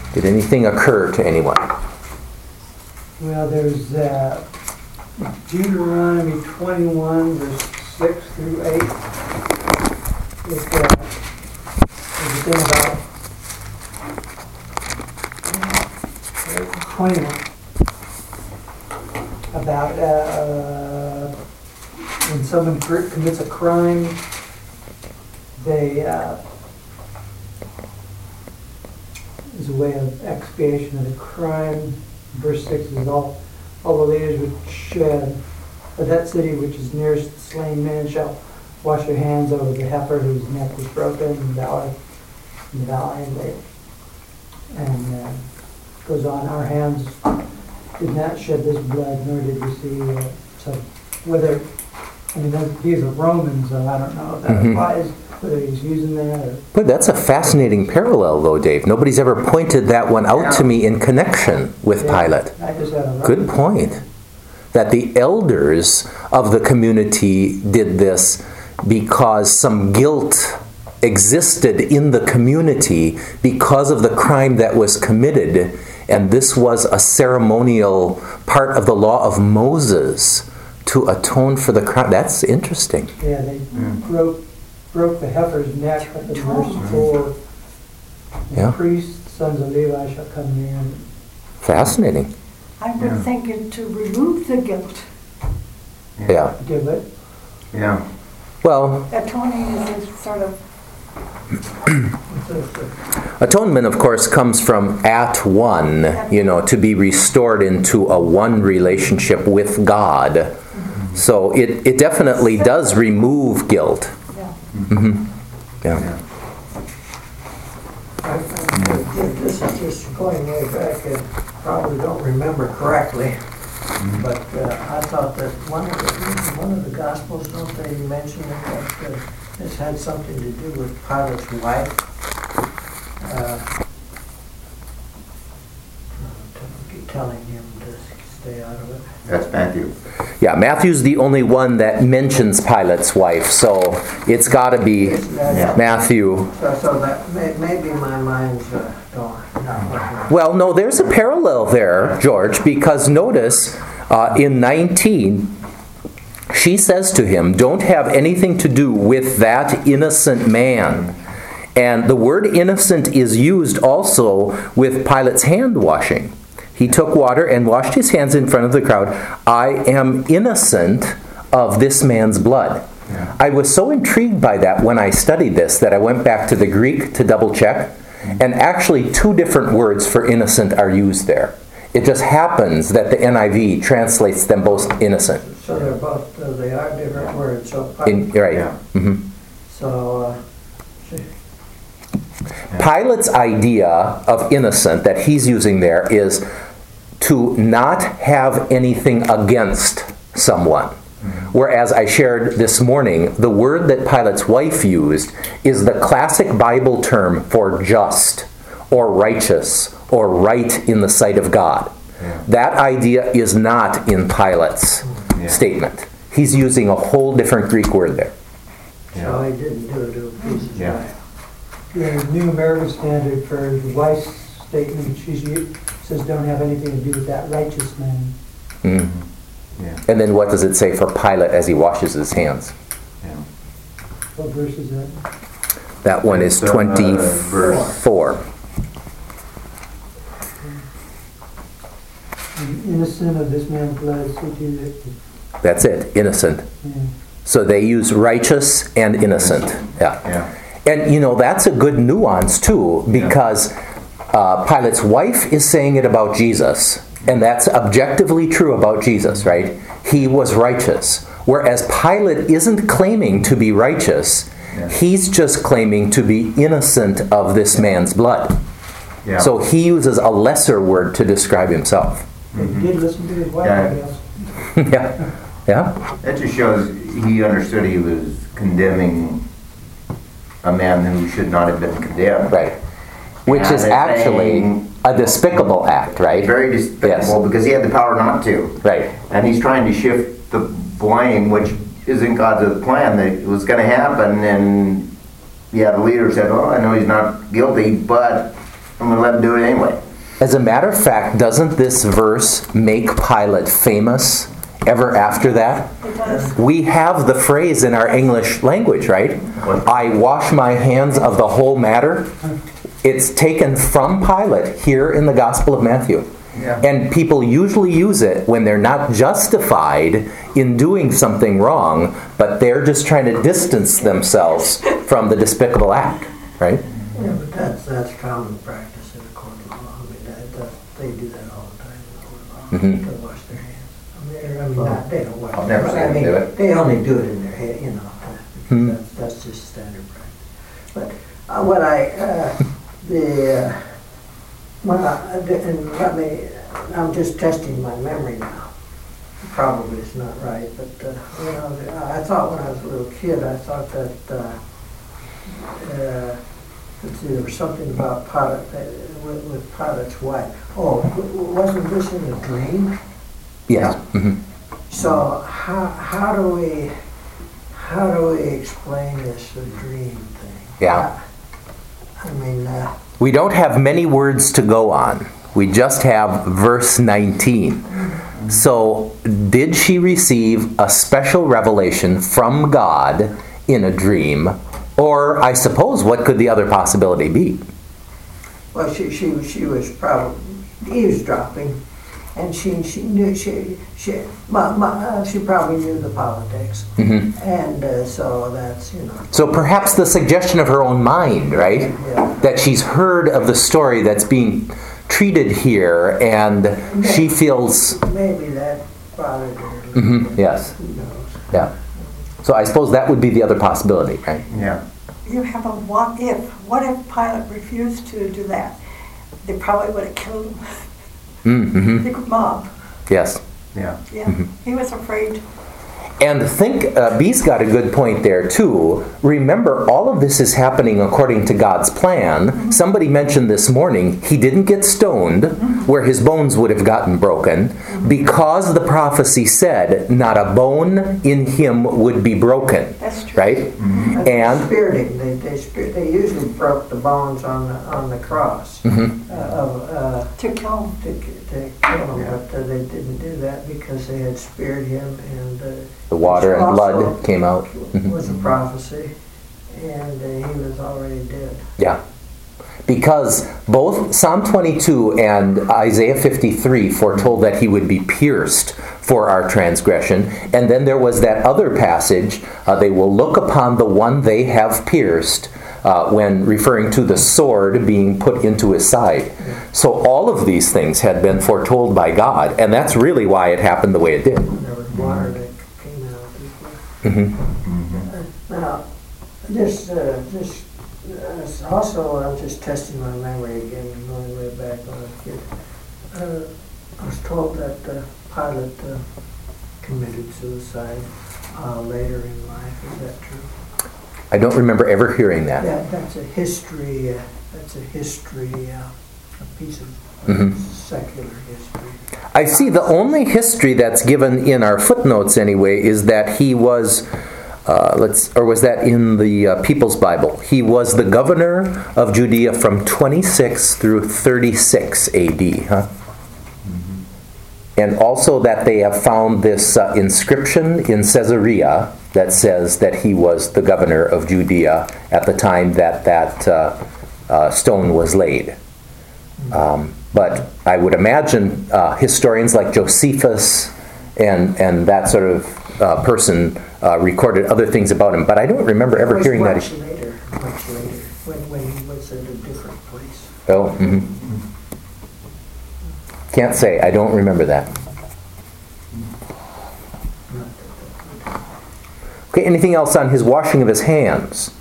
Did anything occur to anyone? Well, there's Deuteronomy 21, verse 6 through 8. There's a thing about 21 about when someone commits a crime, they is a way of expiation of the crime. Verse 6 is all the leaders which of that city which is nearest the slain man shall wash their hands over the heifer whose neck was broken in the valley, and goes on. Our hands did not shed this blood, nor did we see. So whether, these are Romans, so I don't know if that applies, whether he's using that or... But that's a fascinating parallel, though, Dave. Nobody's ever pointed that one out to me in connection with Pilate. I just had a Good point. That the elders of the community did this because some guilt existed in the community because of the crime that was committed, and this was a ceremonial part of the law of Moses to atone for the crime. That's interesting. Yeah, they broke the heifer's neck, but in verse 4, the priests, sons of Levi, shall come in. Fascinating. I would think it to remove the guilt. Yeah. Give it. Yeah. Well, Atoning is a sort of... atonement, of course, comes from at one, to be restored into a one relationship with God. So it definitely does remove guilt. Yeah. Mm-hmm. Yeah. This is just going way back and probably don't remember correctly, but I thought that one of the Gospels, don't they mention that this had something to do with Pilate's wife? Telling him to stay out of it. That's Matthew. Yeah, Matthew's the only one that mentions Pilate's wife, so it's got to be Matthew. So that maybe my mind's not working. Well, no, there's a parallel there, George, because notice in 19, she says to him, don't have anything to do with that innocent man. And the word innocent is used also with Pilate's hand washing. He took water and washed his hands in front of the crowd. I am innocent of this man's blood. Yeah. I was so intrigued by that when I studied this that I went back to the Greek to double check. And actually 2 different words for innocent are used there. It just happens that the NIV translates them both innocent. So they're both, they are different words. So right. Yeah. Mm-hmm. So... Pilate's idea of innocent that he's using there is to not have anything against someone. Whereas I shared this morning, the word that Pilate's wife used is the classic Bible term for just, or righteous, or right in the sight of God. Yeah. That idea is not in Pilate's statement. He's using a whole different Greek word there. So he didn't do it to a piece of wife. The New American Standard for the wife's statement, she says don't have anything to do with that righteous man. Mm-hmm. Yeah. And then what does it say for Pilate as he washes his hands? Yeah. What verse is that? That one is 24. Innocent of this man's blood, so too that... That's it, innocent. Yeah. So they use righteous and innocent. Yeah. And that's a good nuance too, because Pilate's wife is saying it about Jesus, and that's objectively true about Jesus, right? He was righteous. Whereas Pilate isn't claiming to be righteous, he's just claiming to be innocent of this man's blood. Yeah. So he uses a lesser word to describe himself. Mm-hmm. He did listen to his wife, I guess. Yeah. That just shows he understood he was condemning a man who should not have been condemned. Right. Which is actually a despicable act, right? Very despicable, because he had the power not to. Right. And he's trying to shift the blame, which isn't God's plan, that it was going to happen. And the leader said, I know he's not guilty, but I'm gonna let him do it anyway. As a matter of fact, doesn't this verse make Pilate famous ever after that? It does. We have the phrase in our English language, right? I wash my hands of the whole matter. It's taken from Pilate here in the Gospel of Matthew. Yeah. And people usually use it when they're not justified in doing something wrong, but they're just trying to distance themselves from the despicable act, right? Yeah, but that's common practice in the court of law. I mean, they do that all the time in the court of law. Mhm. To wash their hands. I mean, not, they don't wash I've their never hands. seen them do it. They only do it in their head, you know. Hmm. That's just standard practice. But what I, and let me, I'm just testing my memory now. Probably it's not right, but I thought when I was a little kid, I thought that let's see, there was something about Pilate with Pilate's wife. Oh, wasn't this in a dream? Yes. Mhm. So how do we explain this dream thing? Yeah. I mean. We don't have many words to go on. We just have verse 19. So, did she receive a special revelation from God in a dream? Or, I suppose, what could the other possibility be? Well, she was probably eavesdropping, and she knew she probably knew the politics, and so that's So perhaps the suggestion of her own mind, right? Yeah. That she's heard of the story that's being treated here, and she feels, maybe that bothered her. yes, Who knows? yeah. So I suppose that would be the other possibility, right? Yeah. You have a what if. What if Pilate refused to do that? They probably would have killed him. Mm-hmm. The mob. Yes. Yeah. Yeah. He was afraid. And think, B's got a good point there too. Remember, all of this is happening according to God's plan. Somebody mentioned this morning, he didn't get stoned where his bones would have gotten broken because the prophecy said not a bone in him would be broken. That's true. Right? And speared him. They usually broke the bones on the cross To kill him. to kill him, but they didn't do that because they had speared him, and The water and blood also came out. was a prophecy, and he was already dead. Yeah. Because both Psalm 22 and Isaiah 53 foretold that he would be pierced for our transgression. And then there was that other passage, they will look upon the one they have pierced, when referring to the sword being put into his side. So all of these things had been foretold by God, and that's really why it happened the way it did. There was water that came out. Now, this also, I'm just testing my memory again, going way back when I was a kid. I was told that Pilate committed suicide later in life. Is that true? I don't remember ever hearing that. That's a history. That's a history. A piece of secular history. I see the only history that's given in our footnotes anyway is that he was, or was that in the People's Bible? He was the governor of Judea from 26 through 36 AD, huh? And also that they have found this inscription in Caesarea that says that he was the governor of Judea at the time that stone was laid. But I would imagine historians like Josephus and that sort of person recorded other things about him. But I don't remember ever hearing that. Much later, when he was at a different place. Oh, can't say. I don't remember that. Okay, anything else on his washing of his hands?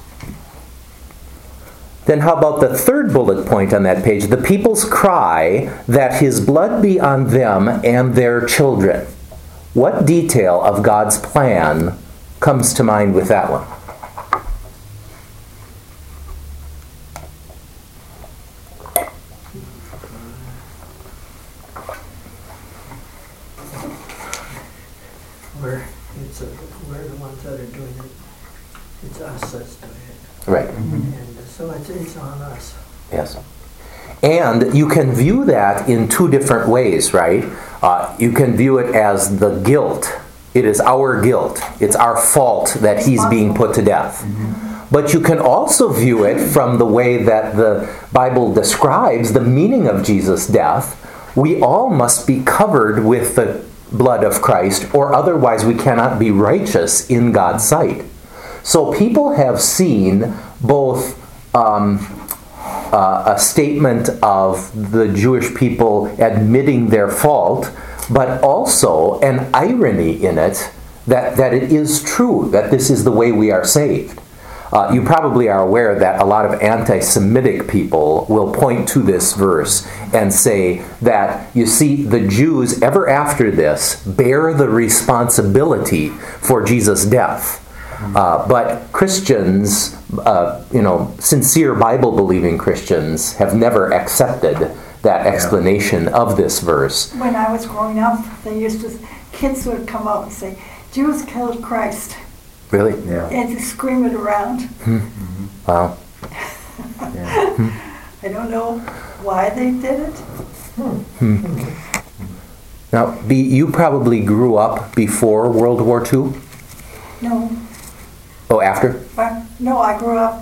Then how about the third bullet point on that page? The people's cry that his blood be on them and their children. What detail of God's plan comes to mind with that one? We're the ones that are doing it. It's us that's doing it. Right. And so it's on us. Yes. And you can view that in two different ways, right? You can view it as the guilt. It is our guilt. It's our fault that he's being put to death. But you can also view it from the way that the Bible describes the meaning of Jesus' death. We all must be covered with the blood of Christ, or otherwise we cannot be righteous in God's sight. So people have seen both a statement of the Jewish people admitting their fault, but also an irony in it that it is true that this is the way we are saved. You probably are aware that a lot of anti-Semitic people will point to this verse and say that, you see, the Jews ever after this bear the responsibility for Jesus' death. But Christians, sincere Bible-believing Christians, have never accepted that explanation of this verse. When I was growing up, kids would come up and say, Jews killed Christ. Really? Yeah. And to scream it around. Wow. I don't know why they did it. Now, you probably grew up before World War II? No. Oh, after? No, I grew up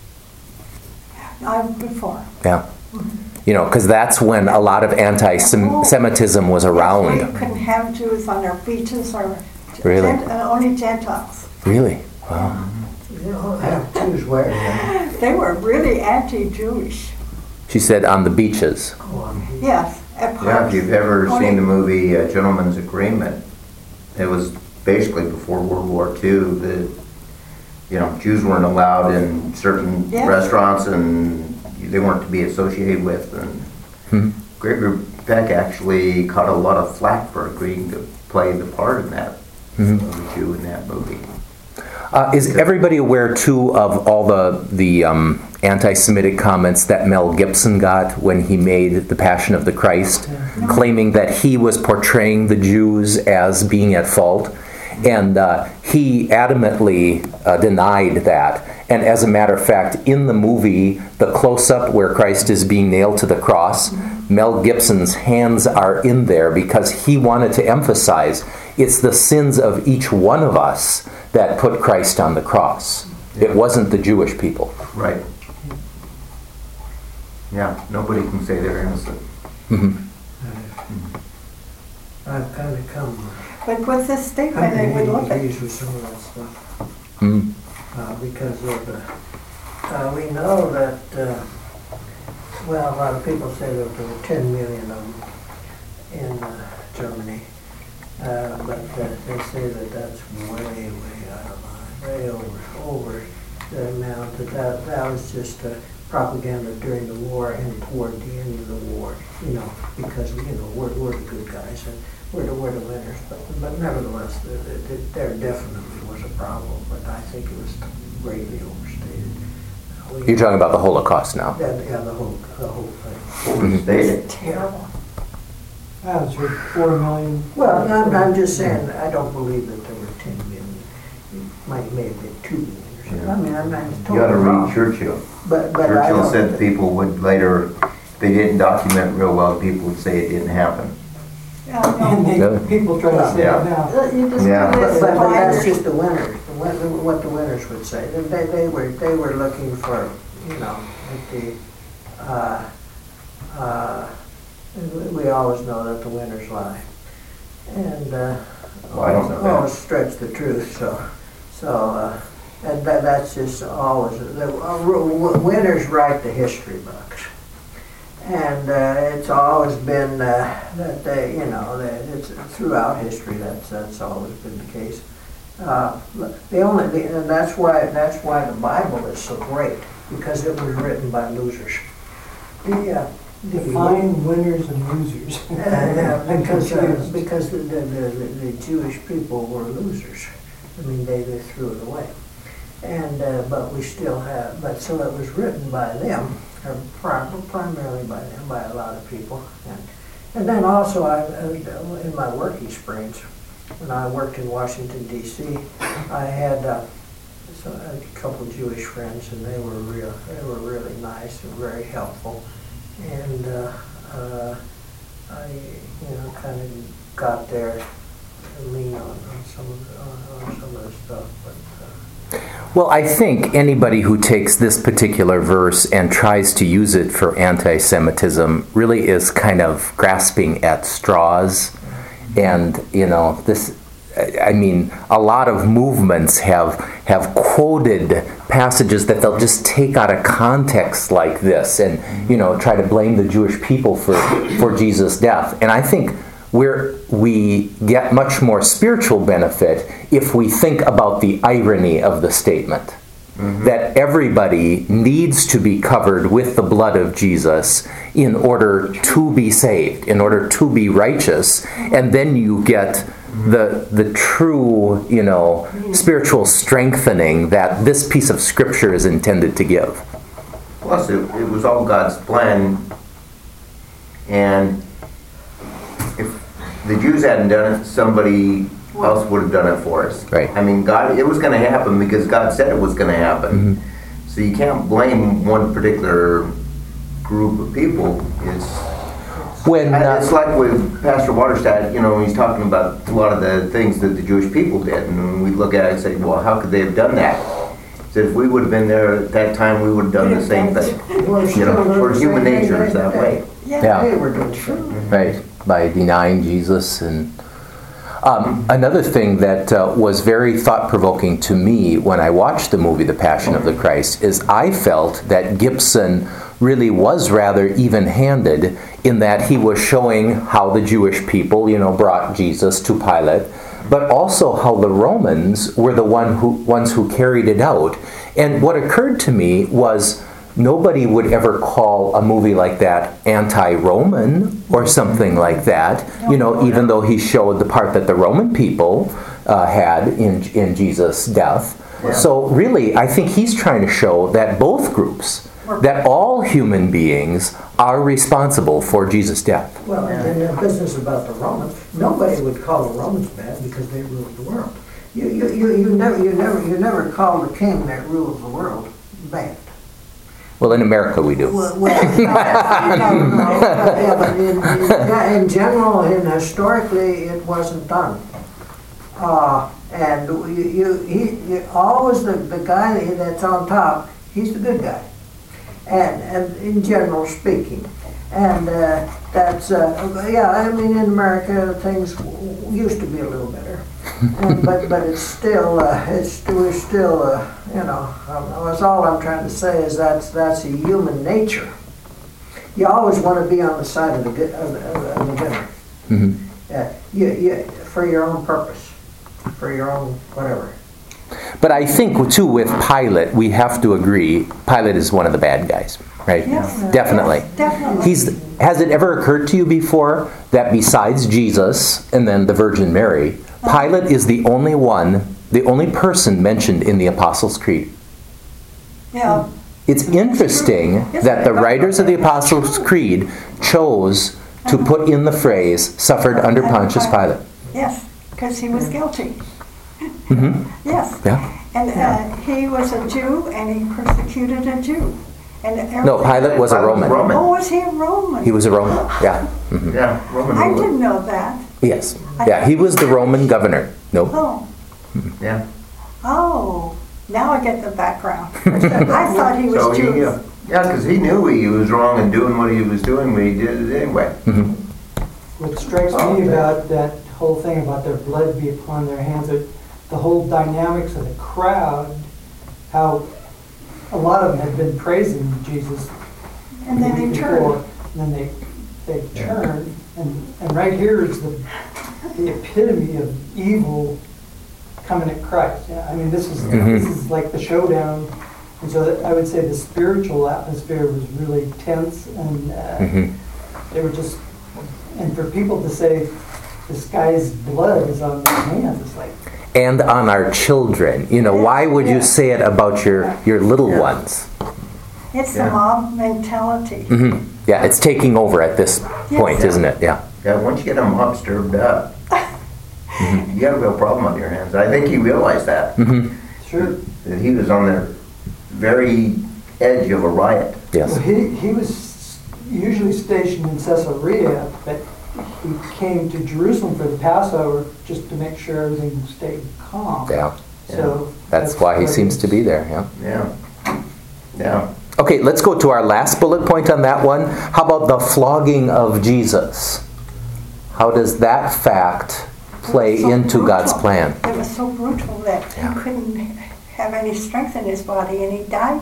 before. Yeah. Because that's when a lot of anti-Semitism was You around. couldn't have Jews on our beaches or Really? Only Gentiles. Really? Wow. You don't have Jews where then? They were really anti-Jewish. She said on the beaches. Yes, at Yeah, parks. if you've ever Only- seen the movie Gentleman's Agreement, it was basically before World War II. Jews weren't allowed in certain Yeah. restaurants, and they weren't to be associated with. And Gregory Peck actually caught a lot of flack for agreeing to play the part in that of the Jew in that movie. Is everybody aware, too, of all the anti-Semitic comments that Mel Gibson got when he made The Passion of the Christ, claiming that he was portraying the Jews as being at fault? And he adamantly denied that. And as a matter of fact, in the movie, the close-up where Christ is being nailed to the cross, Mel Gibson's hands are in there because he wanted to emphasize it's the sins of each one of us that put Christ on the cross. It wasn't the Jewish people. Right. Yeah, nobody can say they're innocent. I've kind of come But with this statement, they would look at agrees with some of that stuff. Mm. Because of we know that, a lot of people say that there were 10 million of them in Germany, but they say that that's way out of line, way over the amount. That was just propaganda during the war and toward the end of the war, because we're the good guys and we're the winners. But nevertheless, there definitely was a problem, but I think it was greatly overstated. You're talking about the Holocaust now. Yeah, the whole thing. Stated. terrible. I was heard 4 million. Well, I'm just saying, I don't believe that there were 10 million. It may have been 2 million or something. I mean, I'm not totally You gotta wrong. read Churchill. But I Churchill don't- said people would later, if they didn't document real well, people would say it didn't happen. Yeah, And no. people try to say Yeah. it now. You just Yeah. do this But that's fire. just the winners, what the winners would say. They were looking for, we always know that the winners lie. And Well, I don't know that. always stretch the truth, and that's just always, winners write the history books. And it's always been that it's throughout history. That's always been the case. And that's why the Bible is so great, because it was written by losers. Define winners and losers. I'm confused. Because the Jewish people were losers. I mean, they threw it away. And but we still have. But so it was written by them. Primarily by them, by a lot of people, and then also in my work experience, when I worked in Washington D.C., I had a couple of Jewish friends, and they were really nice and very helpful, And I, kind of got there and lean on some of the stuff. But Well, I think anybody who takes this particular verse and tries to use it for anti-Semitism really is kind of grasping at straws. And, this, I mean, a lot of movements have quoted passages that they'll just take out of context like this and, try to blame the Jewish people for Jesus' death. And I think we get much more spiritual benefit if we think about the irony of the statement. That everybody needs to be covered with the blood of Jesus in order to be saved, in order to be righteous, and then you get the true, spiritual strengthening that this piece of Scripture is intended to give. Plus, it was all God's plan, and if the Jews hadn't done it, somebody else would have done it for us. Right. I mean, it was going to happen because God said it was going to happen. So you can't blame one particular group of people. It's like with Pastor Waterstadt, when he's talking about a lot of the things that the Jewish people did, and when we look at it and say, well, how could they have done that? He said if we would have been there at that time, we would have done the same thing. For human nature is that way. Yeah. They were doing something. Right, by denying Jesus. And another thing that was very thought-provoking to me when I watched the movie The Passion of the Christ is I felt that Gibson really was rather even-handed in that he was showing how the Jewish people, brought Jesus to Pilate, but also how the Romans were the ones who carried it out. And what occurred to me was nobody would ever call a movie like that anti-Roman or something like that, even though he showed the part that the Roman people had in Jesus' death. Yeah. So really, I think he's trying to show that both groups, that all human beings are responsible for Jesus' death. Well, and the business about the Romans, nobody would call the Romans bad because they ruled the world. You never call the king that rules the world bad. Well, in America we do. Well, yeah, but in general, historically, it wasn't done. And you always the guy that's on top, he's the good guy. And in general speaking, and that's in America things used to be a little better, but it's still we're still that's all I'm trying to say is that's a human nature. You always want to be on the side of the winner. You for your own purpose, for your own whatever. But I think, too, with Pilate, we have to agree, Pilate is one of the bad guys, right? Yes. Definitely. Yes, definitely. Has it ever occurred to you before that besides Jesus and then the Virgin Mary, Pilate is the only person mentioned in the Apostles' Creed? Yeah. It's interesting that the writers of the Apostles' Creed chose to put in the phrase, suffered under Pontius Pilate. Yes, because he was guilty. Yes. Yeah. And he was a Jew, and he persecuted a Jew. And No, Pilate was a Roman. Oh, was he a Roman? He was a Roman, yeah. Yeah, Roman I ruler. didn't know that. Yes. Yeah, he was the Roman governor. Nope. Oh. Yeah. Oh. Now I get the background. I thought he was So Jewish. because he knew he was wrong in doing what he was doing, but he did it anyway. What strikes me about that whole thing about their blood be upon their hands, the whole dynamics of the crowd, how a lot of them had been praising Jesus And then he before, turned. and then they turned, and right here is the epitome of evil coming at Christ. Yeah, I mean, this is like the showdown, and so I would say the spiritual atmosphere was really tense, and they were just, and for people to say this guy's blood is on their hands, it's like. And on our children. Why would you say it about your little ones? It's the mob mentality. Yeah, it's taking over at this point, isn't it? Yeah. Yeah, once you get a mob stirred up, you got a real problem on your hands. I think he realized that. Sure. That he was on the very edge of a riot. Yes. Well, he was usually stationed in Caesarea, but he came to Jerusalem for the Passover just to make sure everything stayed calm. Yeah. So That's why he what seems it to is. be there, yeah. Yeah. Yeah. Okay, let's go to our last bullet point on that one. How about the flogging of Jesus? How does that fact play It was so into God's brutal. plan? It was so brutal that Yeah. he couldn't have any strength in his body, and he died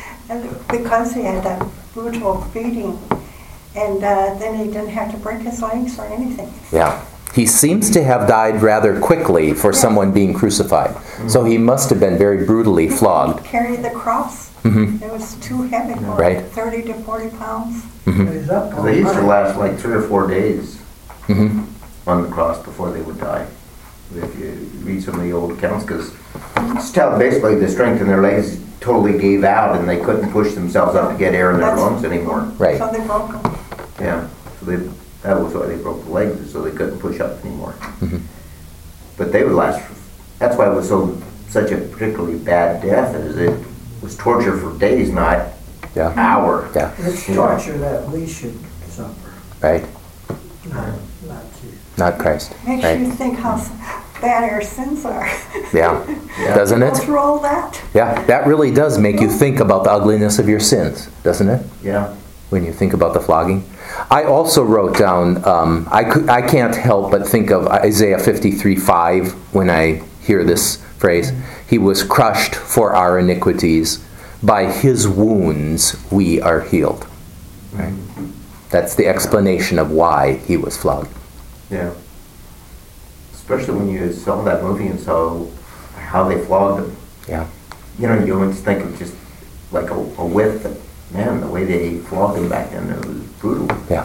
because he had that brutal beating. And then he didn't have to break his legs or anything. Yeah. He seems to have died rather quickly for someone being crucified. So he must have been very brutally flogged. Carry the cross. Mhm. It was too heavy for Right. him, 30 to 40 pounds. But he's up all They used to night. last like 3 or 4 days Mhm. on the cross before they would die. If you read some of the old accounts, because it's tell basically the strength in their legs totally gave out and they couldn't push themselves up to get air in their That's- lungs anymore. Right. So they broke him. Yeah, so that was why they broke the legs, so they couldn't push up anymore. Mhm. But they would last. That's why it was such a particularly bad death, is it was torture for days, not Yeah. hours. Yeah. It's torture that we should suffer, Right. not you. Makes Not Christ. you Right. think how bad our sins are. Yeah. Yeah. Doesn't Go it? through all that. Yeah. That really does make you think about the ugliness of your sins, doesn't it? Yeah. When you think about the flogging. I also wrote down, I can't help but think of Isaiah 53:5 when I hear this phrase. He was crushed for our iniquities. By his wounds we are healed. Right? That's the explanation of why he was flogged. Yeah. Especially when you saw that movie and saw how they flogged him. Yeah. You know, you always think of just like a whiff, but man, the way they flogged him back then, it was brutal. Yeah.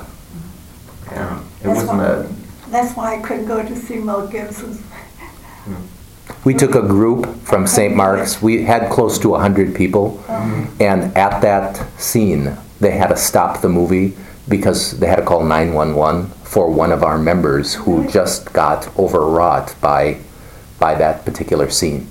Yeah. It That's wasn't why- That's why I couldn't go to see Mel Gibson. We took a group from St. Mark's. We had close to 100 people. And at that scene, they had to stop the movie because they had to call 911 for one of our members who just got overwrought by that particular scene.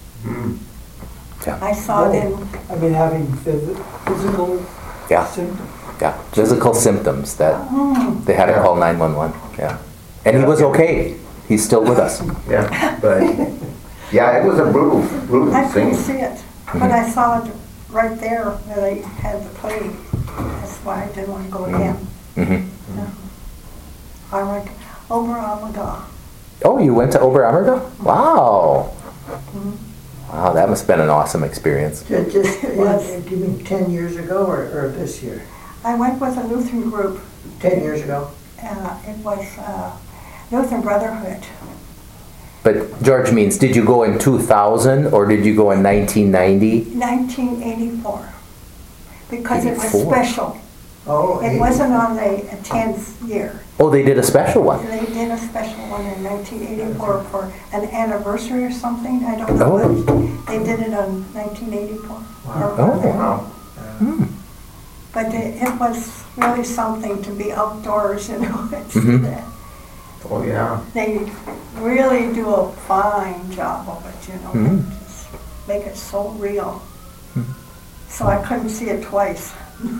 Yeah. I saw it in, I mean, having physical Yeah. symptoms. Yeah. Physical symptoms that they had to call 911. Yeah. And he was okay. He's still with us. Yeah, but yeah, it was a brutal I couldn't scene. see it, but I saw it right there where they had the play. That's why I didn't want to go again. Hmm. I went over Omega. Oh, you went to Oberammergau? Wow. Wow, that must have been an awesome experience. Just, It was. do you mean 10 years ago or this year? I went with a Lutheran group. 10 years ago? It was Lutheran Brotherhood. But George means, did you go in 2000 or did you go in 1990? 1984. Because it was 84. special. Oh, It wasn't on the 10th year. Oh, they did a special one. They did a special one in 1984 for an anniversary or something. I don't know. Oh. But they did it on 1984. Oh. Wow. But it was really something to be outdoors, you know. and see Mhm. that. Oh, yeah. They really do a fine job of it, you know. Mhm. Just make it so real. So I couldn't see it twice.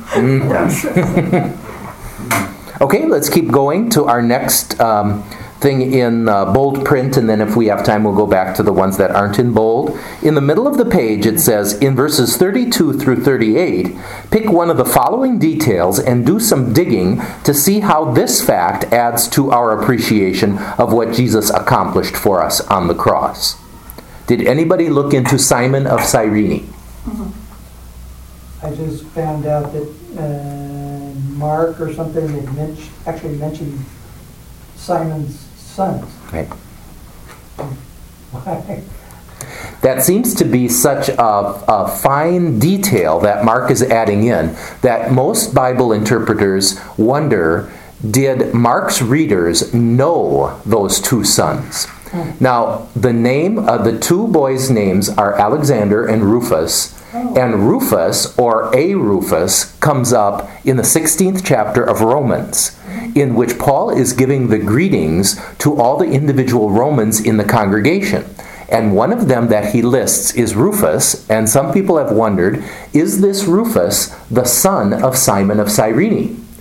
Okay, let's keep going to our next thing in bold print, and then if we have time, we'll go back to the ones that aren't in bold. In the middle of the page, it says, in verses 32 through 38, pick one of the following details and do some digging to see how this fact adds to our appreciation of what Jesus accomplished for us on the cross. Did anybody look into Simon of Cyrene? I just found out that Mark or something had actually mentioned Simon's sons. Right. Why? That seems to be such a fine detail that Mark is adding in that most Bible interpreters wonder, did Mark's readers know those two sons? Now, the two boys' names are Alexander and Rufus, and Rufus, or a Rufus, comes up in the 16th chapter of Romans, in which Paul is giving the greetings to all the individual Romans in the congregation. And one of them that he lists is Rufus, and some people have wondered, is this Rufus the son of Simon of Cyrene?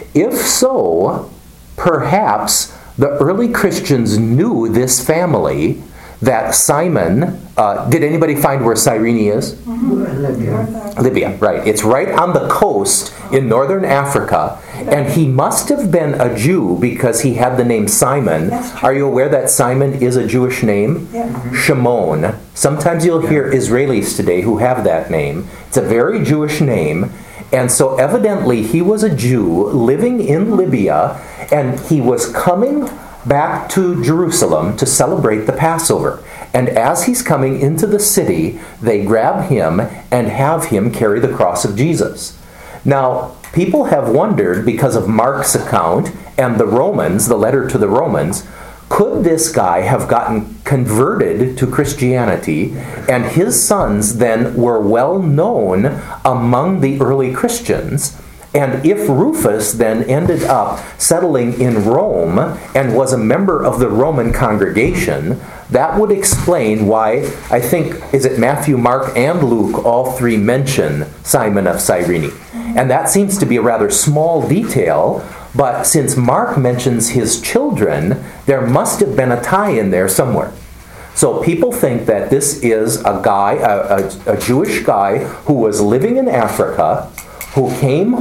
If so, perhaps the early Christians knew this family, that Simon, did anybody find where Cyrene is? Libya. Libya, right. It's right on the coast in northern Africa, and he must have been a Jew because he had the name Simon. That's true. Are you aware that Simon is a Jewish name? Yeah. Shimon. Sometimes you'll hear Israelis today who have that name. It's a very Jewish name, and so evidently he was a Jew living in Libya, and he was coming back to Jerusalem to celebrate the Passover. And as he's coming into the city, they grab him and have him carry the cross of Jesus. Now, people have wondered, because of Mark's account and the Romans, the letter to the Romans, could this guy have gotten converted to Christianity, and his sons then were well known among the early Christians? And if Rufus then ended up settling in Rome and was a member of the Roman congregation, that would explain why, I think, is it Matthew, Mark, and Luke, all three mention Simon of Cyrene. And that seems to be a rather small detail, but since Mark mentions his children, there must have been a tie in there somewhere. So people think that this is a guy, a Jewish guy who was living in Africa, who came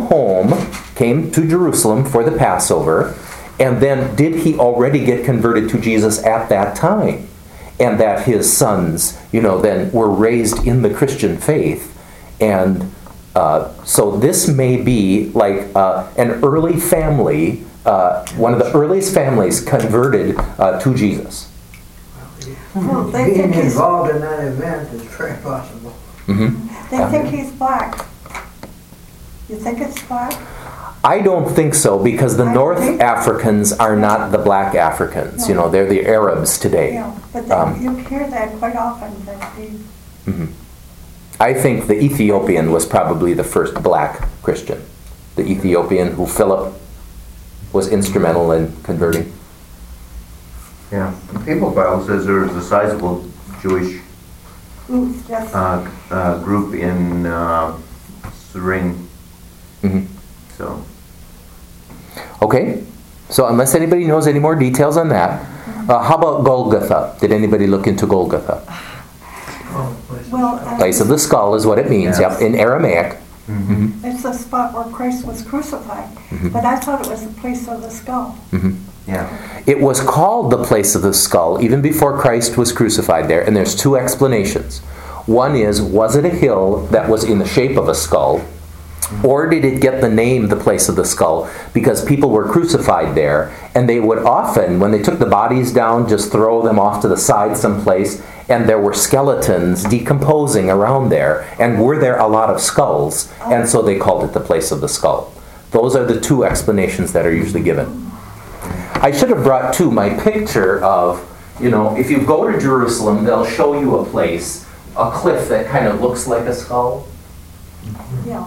to Jerusalem for the Passover, and then did he already get converted to Jesus at that time? And that his sons, then were raised in the Christian faith. And so this may be like an early family, one of the earliest families converted to Jesus. Well, they Being think he's, involved in that event is very possible. Mm-hmm. they think he's black. You think it's black? I don't think so, because the I North think- Africans are not the black Africans. No. They're the Arabs today. Yeah, but you hear that quite often, that he, I think the Ethiopian was probably the first black Christian. The Ethiopian who Philip was instrumental in converting. Yeah. The People's Bible says there was a sizable Jewish yes. group in Cyrene. Mhm. So, Okay, so unless anybody knows any more details on that, how about Golgotha? Did anybody look into Golgotha? Well, Place of the skull is what it means, Yes. yep, in Aramaic. it's the spot where Christ was crucified. Mm-hmm. But I thought it was the place of the skull. yeah. It was called the place of the skull even before Christ was crucified there, and there's two explanations. One is, was it a hill that was in the shape of a skull? Or did it get the name the place of the skull because people were crucified there, and they would often, when they took the bodies down, just throw them off to the side someplace, and there were skeletons decomposing around there, and were there a lot of skulls, and so they called it the place of the skull. Those are the two explanations that are usually given. I should have brought too my picture of, if you go to Jerusalem, they'll show you a place, a cliff that kind of looks like a skull. Yeah.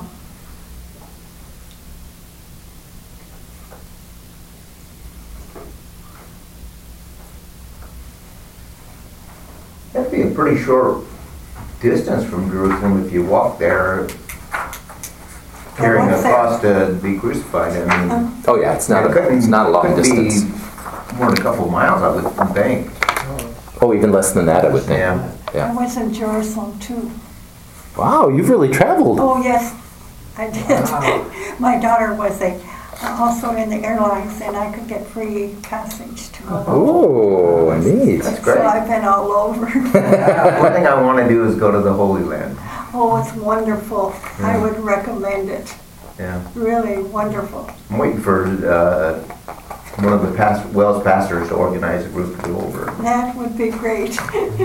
That'd be a pretty short distance from Jerusalem if you walk there, carrying a what's that? cross to be crucified. I mean, Oh yeah, it's not a long couldn't distance. be more than a couple of miles, I would think. Oh, even less than that, I would think. Yeah. I Yeah. was in Jerusalem too. Wow, you've really traveled. Oh, yes, I did. My daughter was also in the airlines, and I could get free passage to go. Oh, neat. That's So great. I've been all over. One thing I want to do is go to the Holy Land. Oh, it's wonderful. I would recommend it. Yeah. Really wonderful. I'm waiting for one of the Wells pastors to organize a group to go over. That would be great.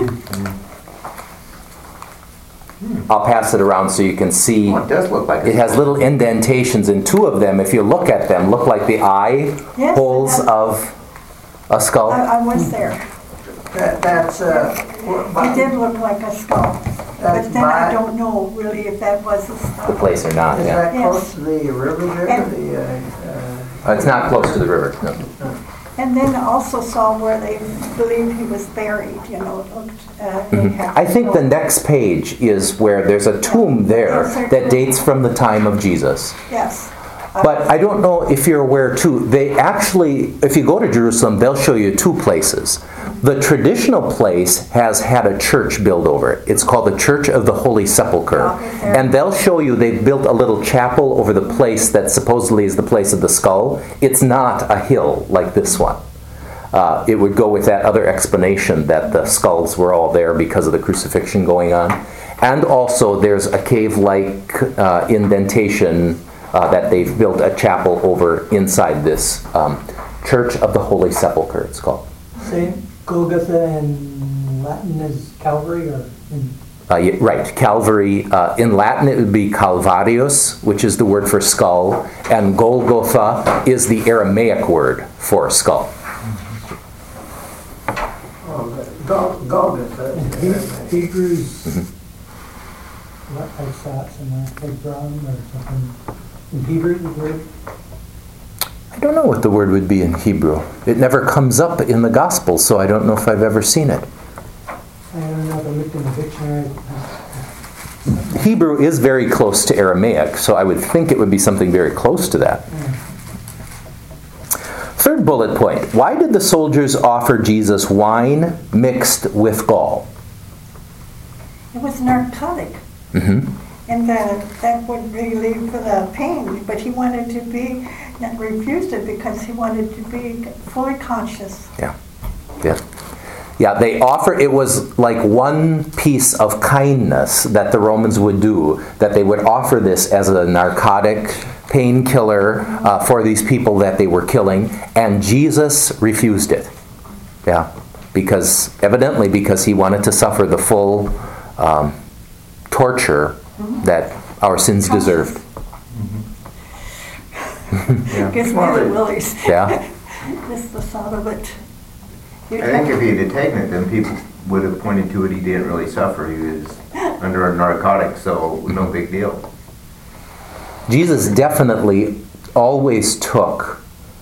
I'll pass it around so you can see. Oh, it does look like It has little indentations, and two of them, if you look at them, look like the eye Yes, holes it does. of a skull. I was there. That's, It did look like a skull. That's But then I my- don't know really if that was a The skull. place or not, is yeah. that Yes. close to the river there? And- It's not close to the river, no. And then I also saw where they believe he was buried, it looked. They had- I think the next page is where there's a tomb there that dates from the time of Jesus. Yes. But I don't know if you're aware too, they actually, if you go to Jerusalem, they'll show you two places. The traditional place has had a church built over it. It's called the Church of the Holy Sepulchre. And they'll show you they've built a little chapel over the place that supposedly is the place of the skull. It's not a hill like this one. It would go with that other explanation that the skulls were all there because of the crucifixion going on. And also there's a cave-like indentation that they've built a chapel over inside this Church of the Holy Sepulchre, it's called. Saint Golgotha in Latin is Calvary, or in Right, Calvary. In Latin it would be Calvarius, which is the word for skull, and Golgotha is the Aramaic word for skull. Golgotha. Hebrews, what I saw it somewhere, Hebron or something. In Hebrew, the word? I don't know what the word would be in Hebrew. It never comes up in the Gospels, so I don't know if I've ever seen it. I don't know if I looked in the dictionary. Hebrew is very close to Aramaic, so I would think it would be something very close to that. Third bullet point. Why did the soldiers offer Jesus wine mixed with gall? It was narcotic. Mm-hmm. And that would relieve the pain, but he wanted to be, not refused it because he wanted to be fully conscious. Yeah. They offer, it was like one piece of kindness that the Romans would do, that they would offer this as a narcotic painkiller for these people that they were killing, and Jesus refused it. Yeah, evidently because he wanted to suffer the full torture that our sins deserved. Gives me the willies. Yeah. Just the thought of it. I think if he had taken it, then people would have pointed to it. He didn't really suffer. He was under a narcotic, so no big deal. Jesus definitely always took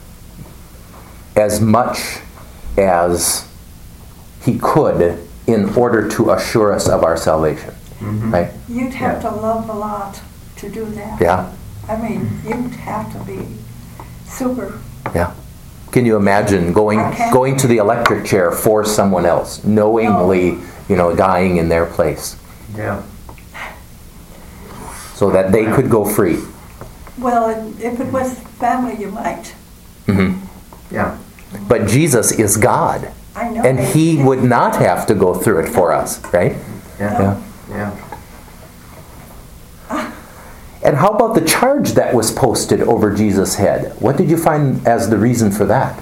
as much as he could in order to assure us of our salvation. Mm-hmm. Right? You'd have to love a lot to do that. Yeah. I mean, you'd have to be super. Yeah. Can you imagine going to the electric chair for someone else, knowingly, dying in their place, Yeah. so that they could go free? Well, if it was family, you might. Mm-hmm. Yeah. But Jesus is God, I know. and he would not have to go through it for us, right? Yeah. And how about the charge that was posted over Jesus' head? What did you find as the reason for that?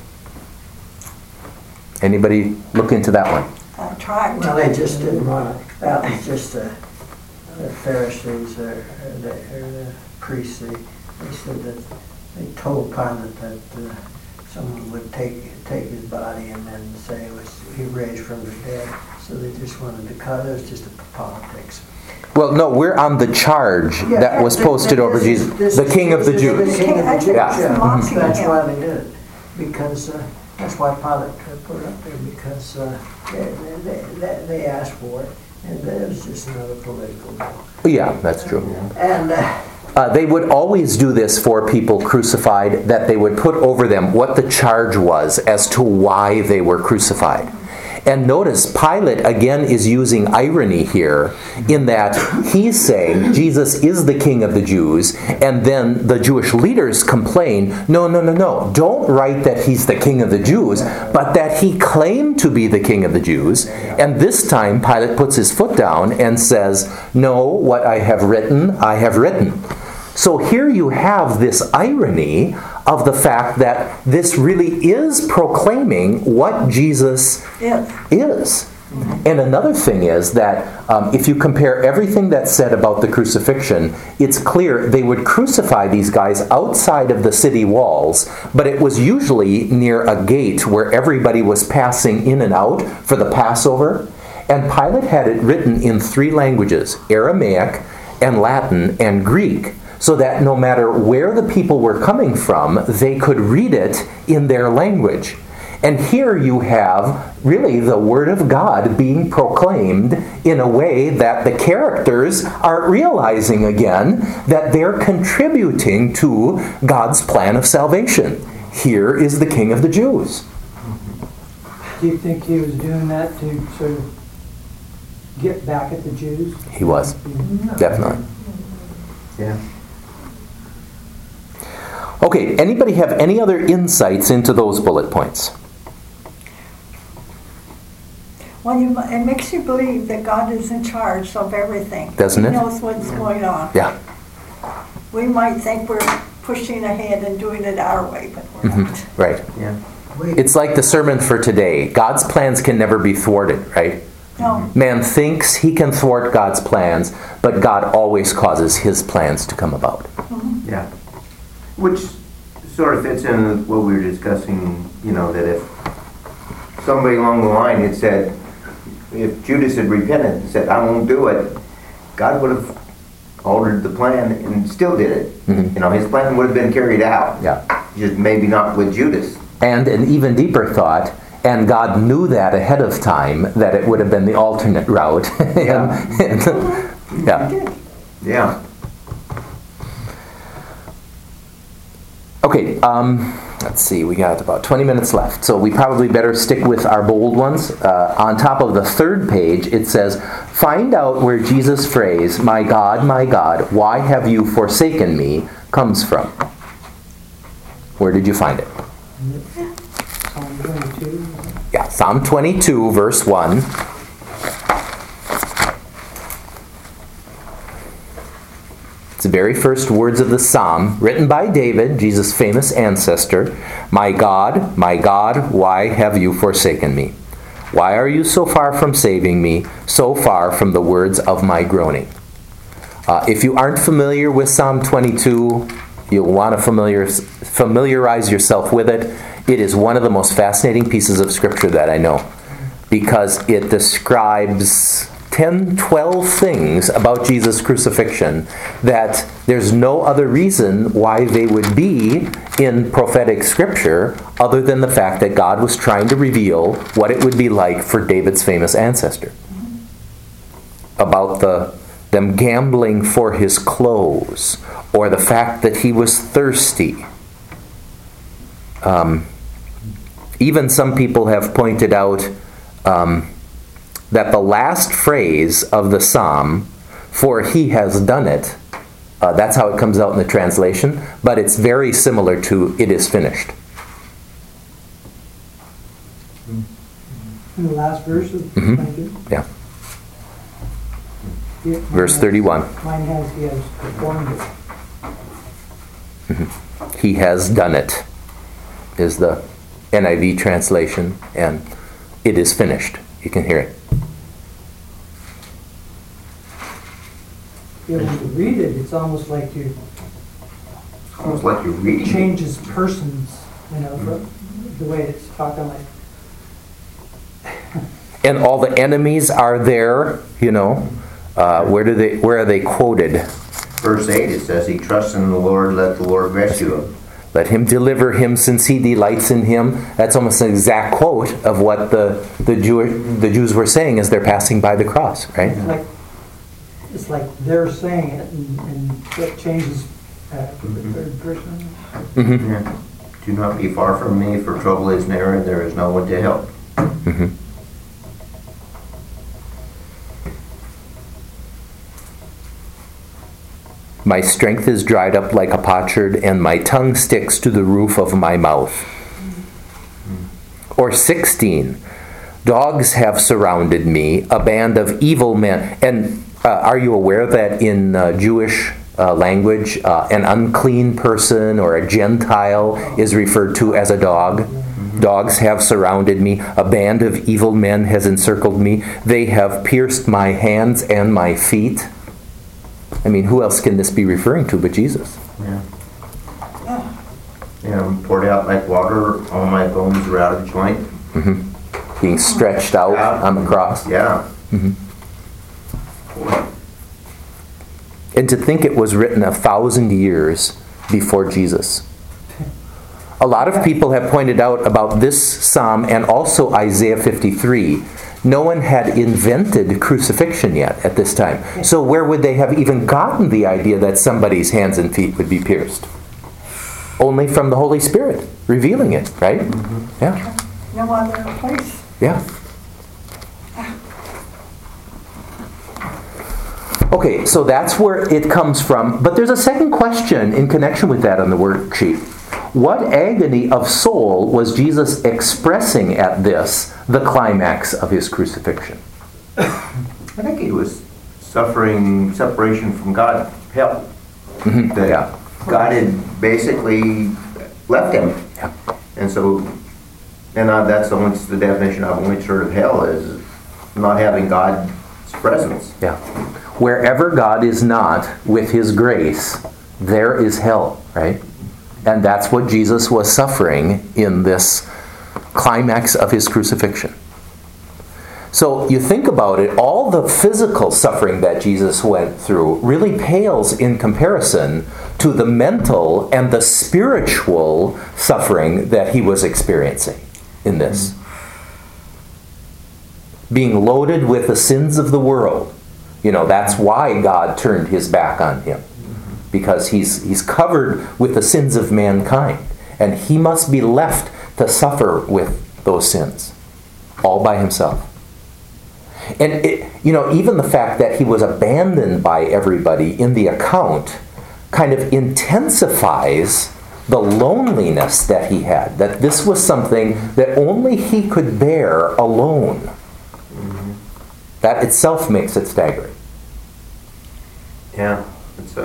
Anybody look into that one? I tried. Well, they just didn't want to. That was just the Pharisees or the priests. They said that they told Pilate that someone would take his body and then say he raised from the dead. So they just wanted to cut it. It was just politics. Well, no, we're on the charge that was posted over Jesus, the King of the Jews. The King of the Jews, Yeah. Mocking That's him. why they did it. Because that's why Pilate put it up there, because they asked for it, and it was just another political bill. Yeah, that's true. And They would always do this for people crucified, that they would put over them what the charge was as to why they were crucified. And notice, Pilate again is using irony here in that he's saying Jesus is the King of the Jews, and then the Jewish leaders complain, no, don't write that he's the King of the Jews, but that he claimed to be the King of the Jews. And this time Pilate puts his foot down and says, no, what I have written, I have written. So here you have this irony of the fact that this really is proclaiming what Jesus is. And another thing is that if you compare everything that's said about the crucifixion, it's clear they would crucify these guys outside of the city walls, but it was usually near a gate where everybody was passing in and out for the Passover. And Pilate had it written in 3 languages, Aramaic and Latin and Greek, so that no matter where the people were coming from, they could read it in their language. And here you have really the Word of God being proclaimed in a way that the characters are realizing again that they're contributing to God's plan of salvation. Here is the King of the Jews. Do you think he was doing that to sort of get back at the Jews? He was, definitely. Yeah. Okay, anybody have any other insights into those bullet points? Well, it makes you believe that God is in charge of everything. Doesn't it? He knows what's going on. Yeah. We might think we're pushing ahead and doing it our way, but we're not. Right. Yeah. It's like the sermon for today. God's plans can never be thwarted, right? No. Man thinks he can thwart God's plans, but God always causes his plans to come about. Yeah. Which sort of fits in with what we were discussing, that if somebody along the line had said, if Judas had repented and said, I won't do it, God would have altered the plan and still did it. His plan would have been carried out. Yeah. Just maybe not with Judas. And an even deeper thought, and God knew that ahead of time, that it would have been the alternate route. Yeah. Yeah. Okay, let's see, we got about 20 minutes left, so we probably better stick with our bold ones. On top of the third page, it says, find out where Jesus' phrase, my God, why have you forsaken me, comes from. Where did you find it? Psalm 22. Yeah, Psalm 22, verse 1. It's the very first words of the psalm, written by David, Jesus' famous ancestor. My God, why have you forsaken me? Why are you so far from saving me, so far from the words of my groaning? If you aren't familiar with Psalm 22, you'll want to familiarize yourself with it. It is one of the most fascinating pieces of Scripture that I know, because it describes 10, 12 things about Jesus' crucifixion that there's no other reason why they would be in prophetic Scripture other than the fact that God was trying to reveal what it would be like for David's famous ancestor. About them gambling for his clothes, or the fact that he was thirsty. Even some people have pointed out that the last phrase of the psalm, for he has done it, that's how it comes out in the translation, but it's very similar to it is finished. In the last verse of 22? Yeah. Yeah, Verse 31. Mine has, he has performed it. He has done it is the NIV translation, and it is finished. You can hear it. Yeah, when you read it, it's almost like you Almost like you're reading. changes persons, the way it's talking like. And all the enemies are there, where are they quoted? Verse 8, it says, he trusts in the Lord, let the Lord rescue him. Let him deliver him since he delights in him. That's almost an exact quote of what the Jews were saying as they're passing by the cross, right? It's like they're saying it, and it changes to the third person. Yeah. Do not be far from me, for trouble is near, and there is no one to help. My strength is dried up like a potsherd, and my tongue sticks to the roof of my mouth. Or 16, dogs have surrounded me, a band of evil men. And are you aware that in Jewish language, an unclean person or a Gentile is referred to as a dog? Dogs have surrounded me, a band of evil men has encircled me. They have pierced my hands and my feet. I mean, who else can this be referring to but Jesus? Yeah. I'm poured out like water, all my bones are out of joint. Being stretched out on the cross. Yeah. And to think it was written 1,000 years before Jesus. A lot of people have pointed out about this psalm and also Isaiah 53. No one had invented crucifixion yet at this time. So where would they have even gotten the idea that somebody's hands and feet would be pierced? Only from the Holy Spirit revealing it, right? Mm-hmm. Yeah. No other place. Yeah. Okay, so that's where it comes from. But there's a second question in connection with that on the worksheet. What agony of soul was Jesus expressing at this, the climax of his crucifixion? I think he was suffering separation from God, hell. Mm-hmm. That Yeah. God had basically left him. Yeah. And so, and that's almost the definition of only sort of hell is not having God's presence. Yeah. Wherever God is not with his grace, there is hell, right? And that's what Jesus was suffering in this climax of his crucifixion. So you think about it, all the physical suffering that Jesus went through really pales in comparison to the mental and the spiritual suffering that he was experiencing in this. Being loaded with the sins of the world. You know, that's why God turned his back on him. Because he's covered with the sins of mankind. And he must be left to suffer with those sins. All by himself. And, even the fact that he was abandoned by everybody in the account kind of intensifies the loneliness that he had. That this was something that only he could bear alone. Mm-hmm. That itself makes it staggering. Yeah, it's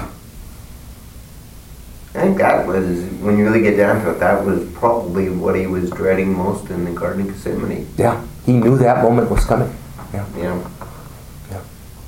I think that was, when you really get down to it, that was probably what he was dreading most in the Garden of Gethsemane. Yeah, he knew that moment was coming. Yeah. Yeah. Yeah.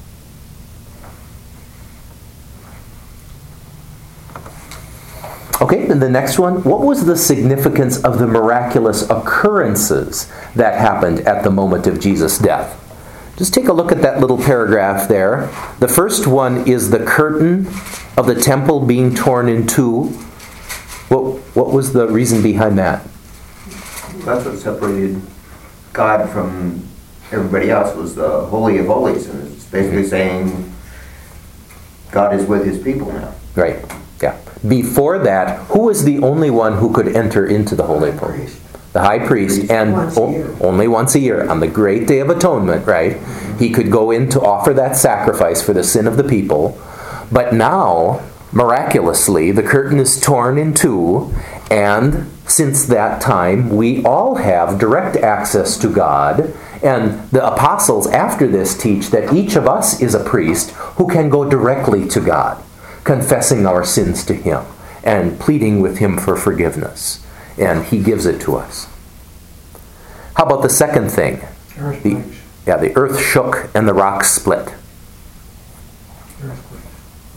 Okay, then the next one. What was the significance of the miraculous occurrences that happened at the moment of Jesus' death? Just take a look at that little paragraph there. The first one is the curtain of the temple being torn in two. What was the reason behind that? That's what separated God from everybody else, was the Holy of Holies. And it's basically saying God is with his people now. Right, yeah. Before that, who was the only one who could enter into the Holy of Holies? The high priest, and only once a year, on the great day of atonement, right? He could go in to offer that sacrifice for the sin of the people. But now, miraculously, the curtain is torn in two, and since that time, we all have direct access to God. And the apostles after this teach that each of us is a priest who can go directly to God, confessing our sins to him and pleading with him for forgiveness. And he gives it to us. How about the second thing? Earthquakes. The earth shook and the rocks split. Earthquakes.